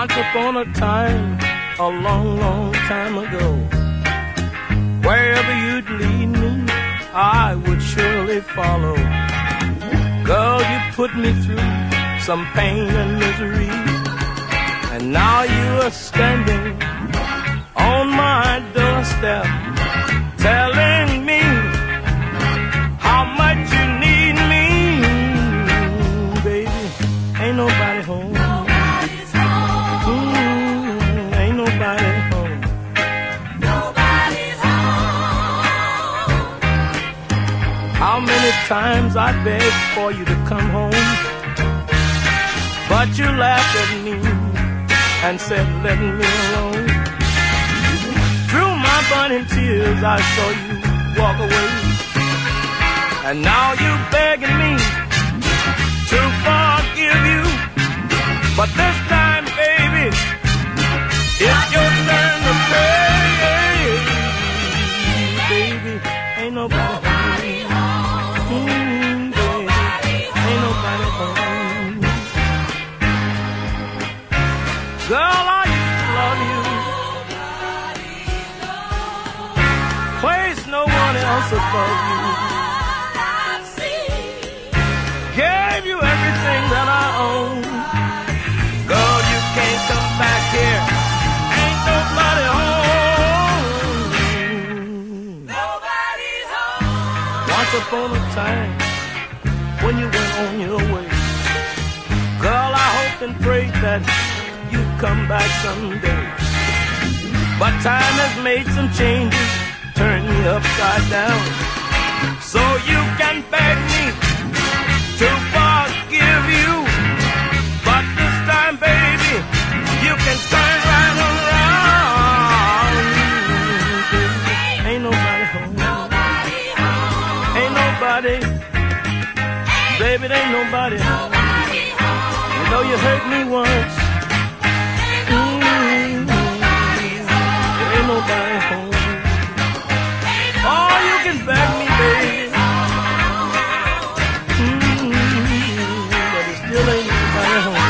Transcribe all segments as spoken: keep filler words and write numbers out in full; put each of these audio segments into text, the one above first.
Once upon a time, a long, long time ago, wherever you'd lead me, I would surely follow. Girl, you put me through some pain and misery, and now you are standing on my doorstep, telling me how much you need me. Baby, ain't nobody home. Nobody's home. Mm, ain't nobody home. Nobody's home. How many times I begged for you to come home, but you laughed at me and said, let me alone. Through my burning tears, I saw you walk away, and now you're begging me to forgive you. But this time, baby, it's your turn to pay. Baby, ain't nobody home. Mm, baby, ain't nobody home. Girl, I used to love you. Place no one else above you. Gave you everything that I own. Girl, you can't come back here. Ain't nobody home. Nobody's home. Once upon a time, when you went on your way, girl, I hoped and prayed that you'd come back someday. But time has made some changes, turned me upside down. So you can beg me to forgive you, but this time, baby, you can turn right around. Ain't nobody home. Nobody home. Ain't nobody. Baby, there ain't nobody home. Nobody home. You know you hurt me once. Ain't nobody's home. There ain't nobody home. Oh, you can beg me, baby. Mm, but it still ain't nobody home.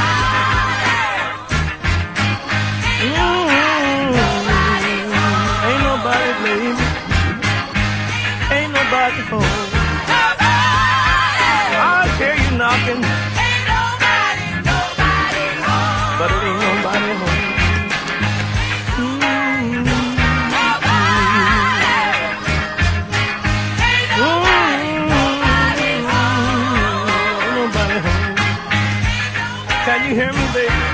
Mm, ain't nobody, baby. Ain't nobody home. I hear you knocking, Ain't nobody, nobody home. but it ain't nobody home. Can you hear me, baby?